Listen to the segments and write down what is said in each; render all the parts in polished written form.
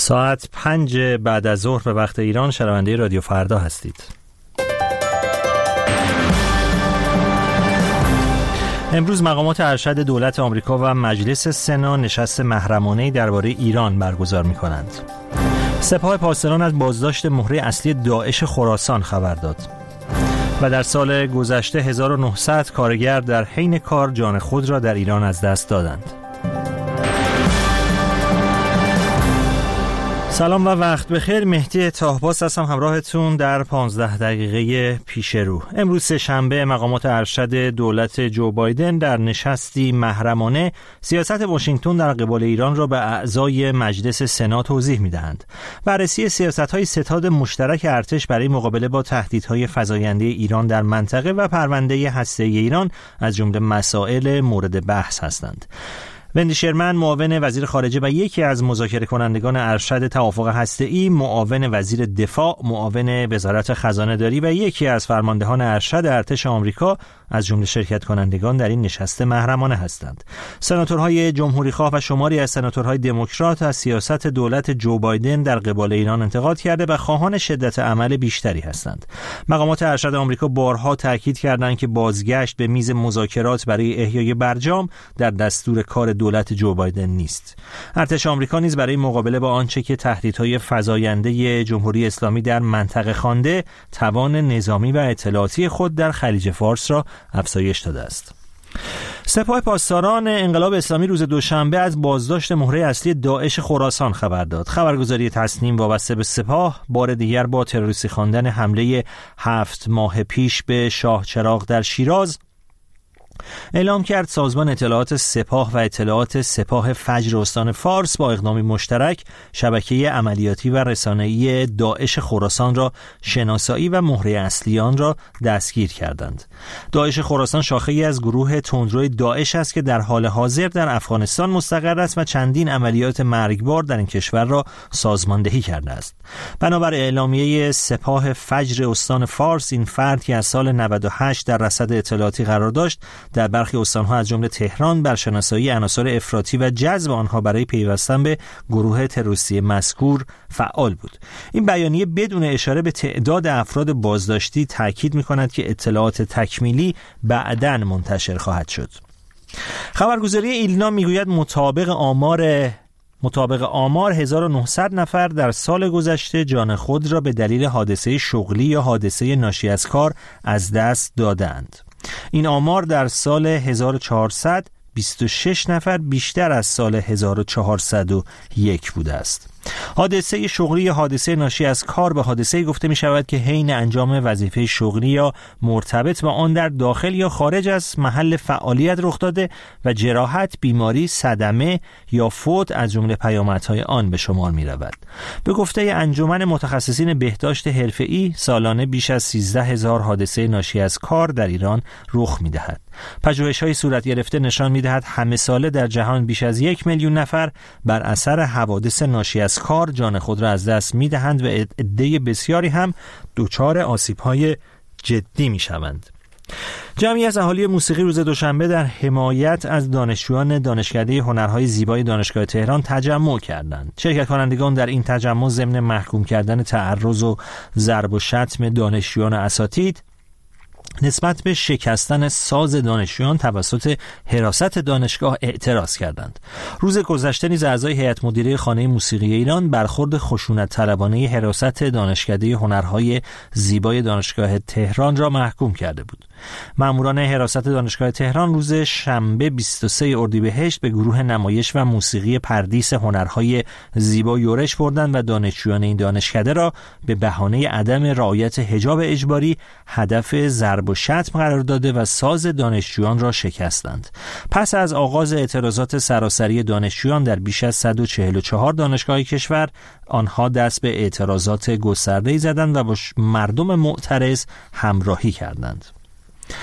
ساعت 5 بعد از ظهر به وقت ایران شنونده رادیو فردا هستید. امروز مقامات ارشد دولت آمریکا و مجلس سنا نشست محرمانه‌ای درباره ایران برگزار می‌کنند. سپاه پاسداران از بازداشت مهره اصلی داعش خراسان خبر داد. و در سال گذشته 1900 کارگر در حین کار جان خود را در ایران از دست دادند. سلام و وقت بخیر. مهدی طاهباس هستم همراهتون در 15 دقیقه پیش رو. امروز سه‌شنبه مقامات ارشد دولت جو بایدن در نشستی محرمانه سیاست واشنگتن در قبال ایران را به اعضای مجلس سنا توضیح می‌دهند. بررسی سیاست‌های ستاد مشترک ارتش برای مقابله با تهدیدهای فزاینده ایران در منطقه و پرونده هسته‌ای ایران از جمله مسائل مورد بحث هستند. وندی شرمن معاون وزیر خارجه و یکی از مذاکره کنندگان ارشد توافق هسته‌ای، معاون وزیر دفاع، معاون وزارت خزانه‌داری و یکی از فرماندهان ارشد ارتش آمریکا از جمله شرکت کنندگان در این نشست محرمانه هستند. سناتورهای جمهوری‌خواه و شماری از سناتورهای دموکرات از سیاست دولت جو بایدن در قبال ایران انتقاد کرده و خواهان شدت عمل بیشتری هستند. مقامات ارشد آمریکا بارها تاکید کردند که بازگشت به میز مذاکرات برای احیای برجام در دستور کار دولت جو بایدن نیست. ارتش آمریکا نیز برای مقابله با آنچه که تهدیدهای فزاینده جمهوری اسلامی در منطقه خوانده، توان نظامی و اطلاعاتی خود در خلیج فارس را افزایش داده است. سپاه پاسداران انقلاب اسلامی روز دوشنبه از بازداشت مهره اصلی داعش خراسان خبر داد. خبرگزاری تصنیم وابسته به سپاه بار دیگر با تروریستی خواندن حمله 7 ماه پیش به شاه چراغ در شیراز اعلام کرد سازمان اطلاعات سپاه و اطلاعات سپاه فجر استان فارس با اقدامی مشترک شبکه عملیاتی و رسانه‌ای داعش خراسان را شناسایی و مهره اصلی آن را دستگیر کردند. داعش خراسان شاخه‌ای از گروه تندروی داعش است که در حال حاضر در افغانستان مستقر است و چندین عملیات مرگبار در این کشور را سازماندهی کرده است. بنابر اعلامیه سپاه فجر استان فارس، این فرد که از سال 98 در رصد اطلاعاتی قرار داشت، در برخی استان‌ها از جمله تهران بر شناسایی عناصر افراطی و جذب آنها برای پیوستن به گروه تروریستی مذکور فعال بود. این بیانیه بدون اشاره به تعداد افراد بازداشتی تاکید می‌کند که اطلاعات تکمیلی بعداً منتشر خواهد شد. خبرگزاری ایلنا میگوید مطابق آمار 1900 نفر در سال گذشته جان خود را به دلیل حادثه شغلی یا حادثه ناشی از کار از دست دادند. این آمار در سال 1426 نفر بیشتر از سال 1401 بوده است. حادثه شغلی یا حادثه ناشی از کار به حادثه گفته می شود که حین انجام وظیفه شغلی یا مرتبط با آن در داخل یا خارج از محل فعالیت رخ داده و جراحت، بیماری، صدمه یا فوت از جمله پیامدهای آن به شمار می رود. به گفته انجمن متخصصین بهداشت حرفه‌ای سالانه بیش از 13,000 حادثه ناشی از کار در ایران رخ می دهد. پژوهش‌های صورت گرفته نشان می‌دهد همه ساله در جهان بیش از 1 میلیون نفر بر اثر حوادث ناشی از کار جان خود را از دست می‌دهند و عده بسیاری هم دچار آسیب‌های جدی می‌شوند. جمعی از اهالی موسیقی روز دوشنبه در حمایت از دانشجویان دانشکده هنرهای زیبای دانشگاه تهران تجمع کردند. شرکت کنندگان در این تجمع ضمن محکوم کردن تعرض و ضرب و شتم دانشجویان و اساتید نسبت به شکستن ساز دانشجویان توسط حراست دانشگاه اعتراض کردند. روز گذشته نیز اعضای هیئت مدیره خانه موسیقی ایران برخورد خشونت طلبانه حراست دانشکده هنرهای زیبای دانشگاه تهران را محکوم کرده بود. ماموران حراست دانشگاه تهران روز شنبه 23 اردیبهشت به گروه نمایش و موسیقی پردیس هنرهای زیبا یورش بردند و دانشجویان این دانشکده را به بهانه عدم رعایت حجاب اجباری هدف ضرب و شتم قرار داده و ساز دانشجویان را شکستند. پس از آغاز اعتراضات سراسری دانشجویان در بیش از 144 دانشگاه کشور، آنها دست به اعتراضات گسترده‌ای زدند و با مردم معترض همراهی کردند.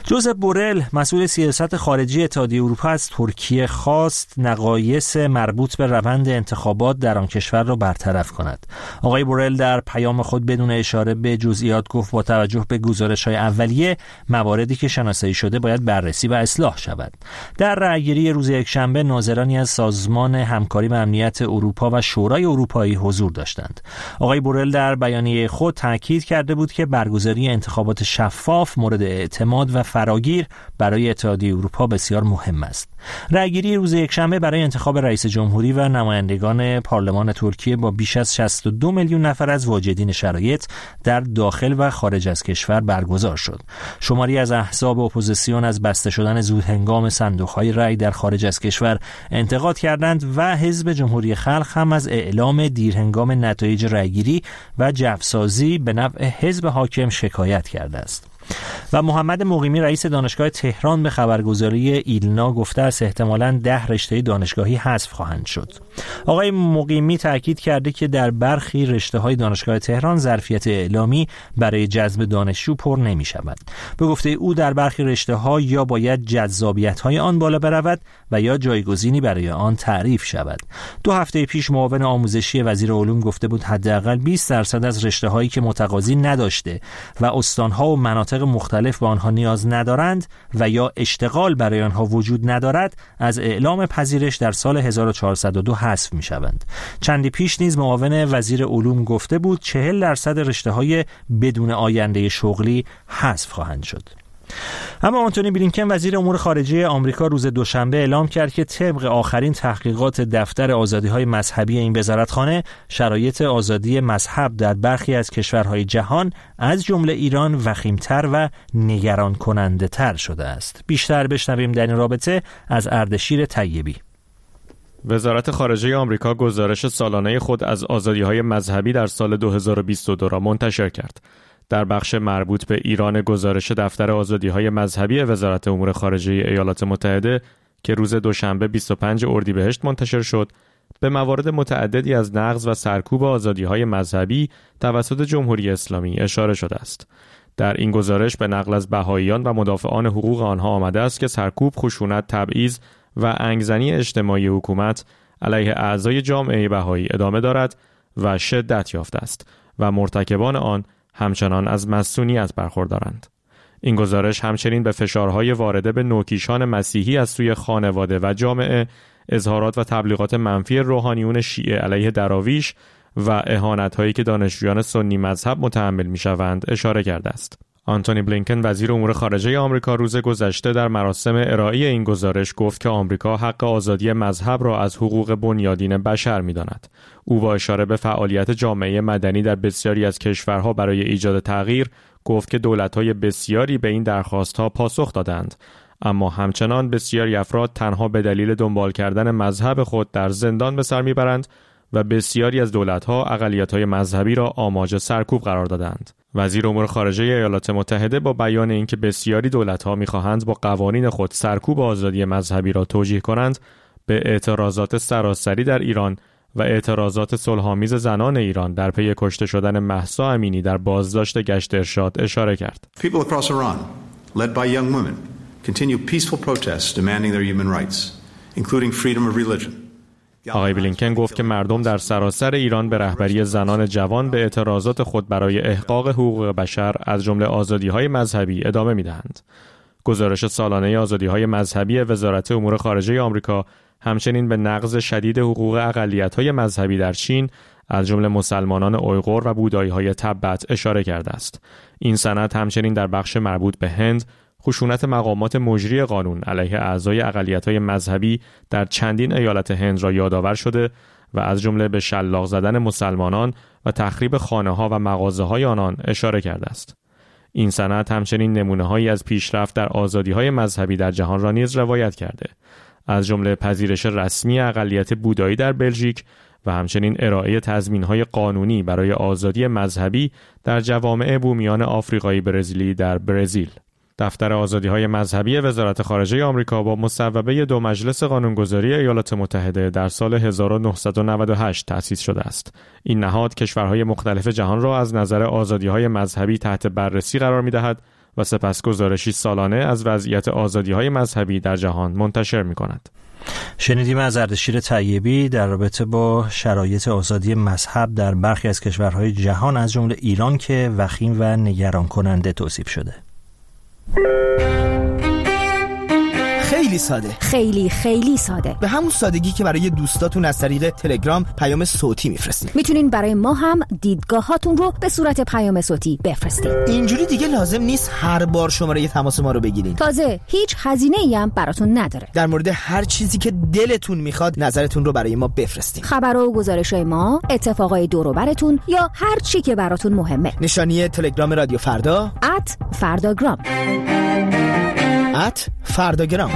جوزف بورل مسئول سیاست خارجی اتحادیه اروپا از ترکیه خواست نقایص مربوط به روند انتخابات در آن کشور را برطرف کند. آقای بورل در پیام خود بدون اشاره به جزئیات گفت با توجه به گزارش‌های اولیه مواردی که شناسایی شده باید بررسی و اصلاح شود. در رأیگیری روز یکشنبه ناظرانی از سازمان همکاری و امنیت اروپا و شورای اروپایی حضور داشتند. آقای بورل در بیانیه خود تاکید کرده بود که برگزاری انتخابات شفاف مورد اعتماد و فراگیر برای اتحادیه اروپا بسیار مهم است. رأیگیری روز یکشنبه برای انتخاب رئیس جمهوری و نمایندگان پارلمان ترکیه با بیش از 62 میلیون نفر از واجدین شرایط در داخل و خارج از کشور برگزار شد. شماری از احزاب اپوزیسیون از بسته شدن زودهنگام صندوق‌های رأی در خارج از کشور انتقاد کردند و حزب جمهوری خلق هم از اعلام دیرهنگام نتایج رأیگیری و جفسازی به نفع حزب حاکم شکایت کرده است. و محمد مقیمی رئیس دانشگاه تهران به خبرگزاری ایلنا گفته است احتمالاً 10 رشته دانشگاهی حذف خواهند شد. آقای مقیمی تاکید کرده که در برخی رشته‌های دانشگاه تهران ظرفیت اعلامی برای جذب دانشجو پر نمی‌شود. به گفته او در برخی رشته‌ها یا باید جذابیت‌های آن بالا برود و یا جایگزینی برای آن تعریف شود. 2 هفته پیش معاون آموزشی وزیر علوم گفته بود حداقل 20% از رشته‌هایی که متقاضی نداشته و استان‌ها و مناطق مختلف به آنها نیاز ندارند و یا اشتغال برای آنها وجود ندارد از اعلام پذیرش در سال 1402 حذف می‌شوند. چندی پیش نیز معاون وزیر علوم گفته بود 40% رشته‌های بدون آینده شغلی حذف خواهند شد. اما آنتونی بلینکن وزیر امور خارجه آمریکا روز دوشنبه اعلام کرد که طبق آخرین تحقیقات دفتر آزادی‌های مذهبی این وزارتخانه شرایط آزادی مذهب در برخی از کشورهای جهان از جمله ایران وخیم‌تر و نگران کننده تر شده است. بیشتر بشنویم در این رابطه از اردشیر طیبی. وزارت خارجه آمریکا گزارش سالانه خود از آزادی‌های مذهبی در سال 2022 را منتشر کرد. در بخش مربوط به ایران گزارش دفتر آزادی‌های مذهبی وزارت امور خارجه ایالات متحده که روز دوشنبه 25 اردیبهشت منتشر شد، به موارد متعددی از نقض و سرکوب آزادی‌های مذهبی توسط جمهوری اسلامی اشاره شده است. در این گزارش به نقل از بهائیان و مدافعان حقوق آنها آمده است که سرکوب، خشونت، تبعیض و انگزنی اجتماعی حکومت علیه اعضای جامعه بهایی ادامه دارد و شدت یافته است و مرتکبان آن همچنان از مصونیت برخوردارند. این گزارش همچنین به فشارهای وارده به نوکیشان مسیحی از سوی خانواده و جامعه، اظهارات و تبلیغات منفی روحانیون شیعه علیه دراویش و اهانت‌هایی که دانشجویان سنی مذهب متحمل می‌شوند اشاره کرده است. آنتونی بلینکن وزیر امور خارجه آمریکا روز گذشته در مراسم ارائه این گزارش گفت که آمریکا حق آزادی مذهب را از حقوق بنیادین بشر می‌داند. او با اشاره به فعالیت جامعه مدنی در بسیاری از کشورها برای ایجاد تغییر گفت که دولت‌های بسیاری به این درخواست‌ها پاسخ دادند، اما همچنان بسیاری افراد تنها به دلیل دنبال کردن مذهب خود در زندان به سر میبرند و بسیاری از دولت‌ها اقلیت‌های مذهبی را آماج سرکوب قرار دادند. وزیر امور خارجه ایالات متحده با بیان اینکه بسیاری دولت‌ها می‌خواهند با قوانین خود سرکوب آزادی مذهبی را توجیه کنند، به اعتراضات سراسری در ایران و اعتراضات صلح‌آمیز زنان ایران در پی کشته شدن مهسا امینی در بازداشت گشت ارشاد اشاره کرد. People across Iran, led by young women, continue peaceful protests demanding their human rights, including freedom of religion. آقای بلینکن گفت که مردم در سراسر ایران به رهبری زنان جوان به اعتراضات خود برای احقاق حقوق بشر از جمله آزادی‌های مذهبی ادامه می‌دهند. گزارش سالانه آزادی‌های مذهبی وزارت امور خارجه آمریکا همچنین به نقض شدید حقوق اقلیت‌های مذهبی در چین از جمله مسلمانان اویغور و بودایی‌های تبت اشاره کرده است. این سند همچنین در بخش مربوط به هند خشونت مقامات مجری قانون علیه اعضای اقلیت‌های مذهبی در چندین ایالت هند را یادآور شده و از جمله به شلاق زدن مسلمانان و تخریب خانه‌ها و مغازه‌های آنان اشاره کرده است. این سند همچنین نمونه‌هایی از پیشرفت در آزادی‌های مذهبی در جهان را نیز روایت کرده، از جمله پذیرش رسمی اقلیت بودایی در بلژیک و همچنین ارائه تضمین‌های قانونی برای آزادی مذهبی در جوامع بومیان آفریقایی برزیلی در برزیل. دفتر آزادی‌های مذهبی وزارت خارجه آمریکا با مصوبه 2 مجلس قانونگذاری ایالات متحده در سال 1998 تأسیس شده است. این نهاد کشورهای مختلف جهان را از نظر آزادی‌های مذهبی تحت بررسی قرار می‌دهد و سپس گزارشی سالانه از وضعیت آزادی‌های مذهبی در جهان منتشر می‌کند. شنیدیم از اردشیر طیبی در رابطه با شرایط آزادی مذهب در برخی از کشورهای جهان از جمله ایران که وخیم و نگران کننده توصیف شده. خیلی ساده، خیلی ساده، به همون سادگی که برای دوستاتون از طریق تلگرام پیام صوتی میفرستین. میتونین برای ما هم دیدگاهاتون رو به صورت پیام صوتی بفرستین. اینجوری دیگه لازم نیست هر بار شماره تماس ما رو بگیرین. تازه هیچ هزینه‌ای هم براتون نداره. در مورد هر چیزی که دلتون میخواد نظرتون رو برای ما بفرستین. خبر و گزارش‌های ما، اتفاقای دور و برتون یا هر چی که براتون مهمه. نشانی تلگرام رادیو فردا @فرداگرام. فرداگرام.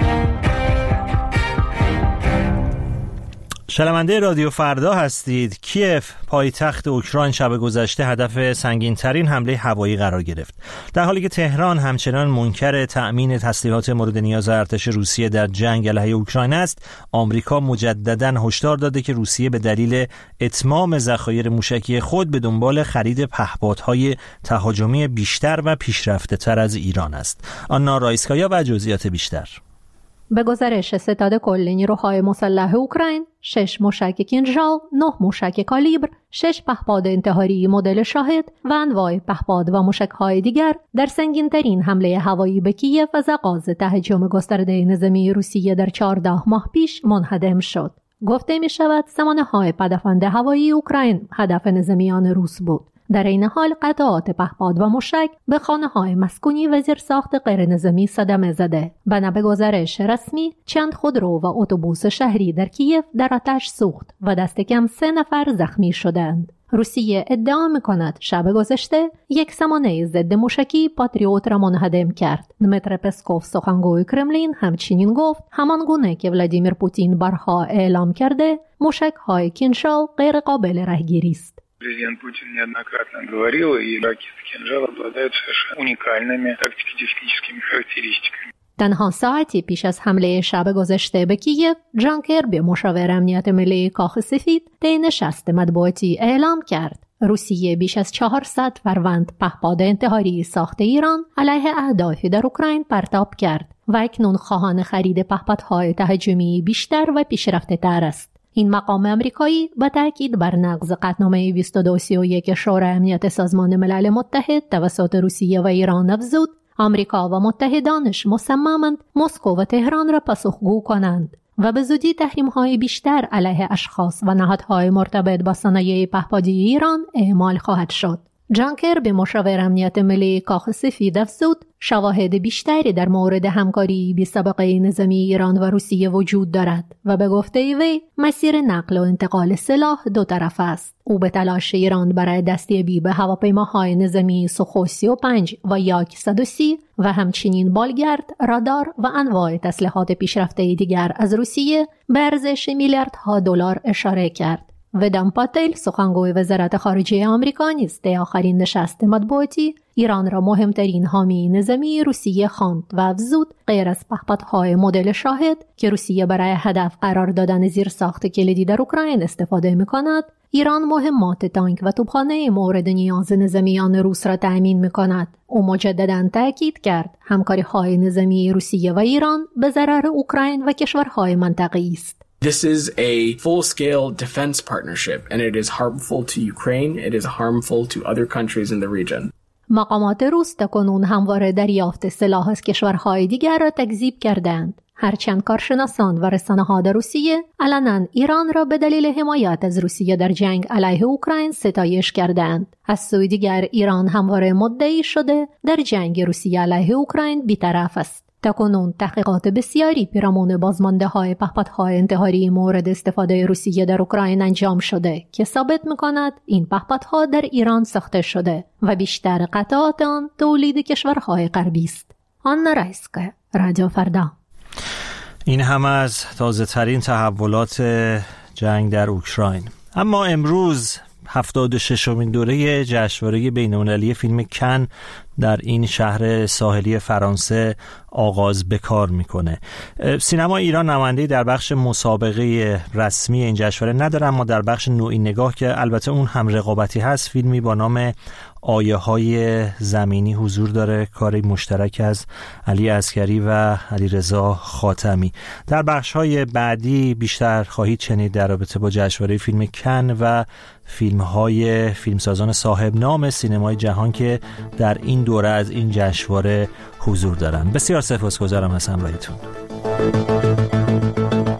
شنونده رادیو فردا هستید. کیف پایتخت اوکراین شب گذشته هدف سنگین‌ترین حمله هوایی قرار گرفت، در حالی که تهران همچنان منکر تأمین تسلیحات مورد نیاز ارتش روسیه در جنگ علیه اوکراین است. آمریکا مجدداً هشدار داده که روسیه به دلیل اتمام ذخایر موشکی خود به دنبال خرید پهپادهای تهاجمی بیشتر و پیشرفته‌تر از ایران است. آنا رایسکایا و جزئیات بیشتر. به گزارش ستاد کل نیروهای مسلح اوکراین، 6 موشک کینژال، 9 موشک کالیبر، 6 پهپاد انتحاری مدل شاهد و انواع پهپاد و موشک‌های دیگر در سنگین‌ترین حمله هوایی به کیف از آغاز تهاجم گسترده نظامی روسیه در 14 ماه پیش منهدم شد. گفته می‌شود سامانه‌های پدافند هوایی اوکراین هدف نظامیان روس بود. در این حال قطعات پهپاد و موشک به خانه‌های مسکونی و زیرساخت غیرنظامی صدمه زده. بنا به گزارش رسمی، چند خودرو و اتوبوس شهری در کیف در آتش سوخت و دست کم 3 نفر زخمی شدند. روسیه ادعا می‌کند شب گذشته یک سامانه ضد موشکی پاتریوت را منهدم کرد. دمیتر پسکوف سخنگوی کرملین همچنین گفت همان گونه که ولادیمیر پوتین بارها اعلام کرده، موشک‌های کینژال غیر قابل رهگیری است. Президент Путин неоднократно говорил, и ракеты «Кинжал» обладают совершенно уникальными тактико-техническими характеристиками. تنها ساعتی پیش از حمله شب گذشته به کیف، جان کربی مشاور امنیت ملی کاخ سفید در نشست مطبوعاتی اعلام کرد روسیه بیش از 400 فروند پهپاد انتحاری ساخت ایران علیه اهدافی در اوکراین پرتاب کرد و اکنون خواهان خرید پهپادهای تهاجمی بیشتر و پیشرفته‌تر است. این مقام امریکایی با تاکید بر نقض قطعنامه 2231 شورای امنیت سازمان ملل متحد توسط روسیه و ایران افزود آمریکا و متحدانش مصممند مسکو و تهران را پاسخگو کنند و به زودی تحریم‌های بیشتر علیه اشخاص و نهادهای مرتبط با صنایع پهپادی ایران اعمال خواهد شد. جان کربی مشاور امنیت ملی کاخ سفید افزود شواهد بیشتری در مورد همکاری بی‌سابقه نظامی ایران و روسیه وجود دارد و به گفته وی مسیر نقل و انتقال سلاح دو طرف است. او به تلاش ایران برای دستیابی به هواپیماهای نظامی سوخوی 35 و یاک 130 و همچنین بالگرد، رادار و انواع تسلیحات پیشرفته دیگر از روسیه به ارزش میلیاردها دلار اشاره کرد. ودام پاتل سخنگوی وزارت خارجه آمریکا نیز در آخرین نشست مطبوعاتی ایران را مهمترین حامی نظامی روسیه خواند و افزود غیر از پهپادهای مدل شاهد که روسیه برای هدف قرار دادن زیرساخت کلیدی در اوکراین استفاده می‌کند، ایران مهمات تانک و توپخانه مورد نیاز نظامیان روس را تأمین می‌کند. او مجدداً تأکید کرد همکاری‌های نظامی روسیه و ایران به ضرر اوکراین و کشورهای منطقه‌ای است. This is a full-scale defense partnership and it is harmful to Ukraine, it is harmful to other countries in the region. مقامات روس تاکنون همواره دریافت سلاح از کشورهای دیگر را تکذیب کردند. هرچند کارشناسان و رسانه‌ها در روسیه علناً ایران را به دلیل حمایت از روسیه در جنگ علیه اوکراین ستایش کردند. از سوی دیگر ایران همواره مدعی شده در جنگ روسیه علیه اوکراین بی‌طرف است. تاکنون تحقیقات بسیاری پیرامون بازمانده‌های پهپادهای انتحاری مورد استفاده روسیه در اوکراین انجام شده که ثابت می‌کند این پهپادها در ایران ساخته شده و بیشتر قطعات آن تولید کشورهای غربی است. آنا رایسکا، رادیو فردا. این هم از تازه‌ترین تحولات جنگ در اوکراین. اما امروز 76مین دوره جشنواره بین‌المللی فیلم کن در این شهر ساحلی فرانسه آغاز به کار میکنه. سینما ایران نماینده‌ای در بخش مسابقه رسمی این جشنواره نداره، اما در بخش نوعی نگاه که البته اون هم رقابتی هست، فیلمی با نام آیه های زمینی حضور داره، کاری مشترک از علی عسکری و علیرضا خاتمی. در بخش های بعدی بیشتر خواهید شنید در رابطه با جشنواره فیلم کن و فیلم های فیلمسازان صاحب نام سینمای جهان که در این دوره از این جشنواره حضور دارن. بسیار سپاسگزارم از همراهیتون.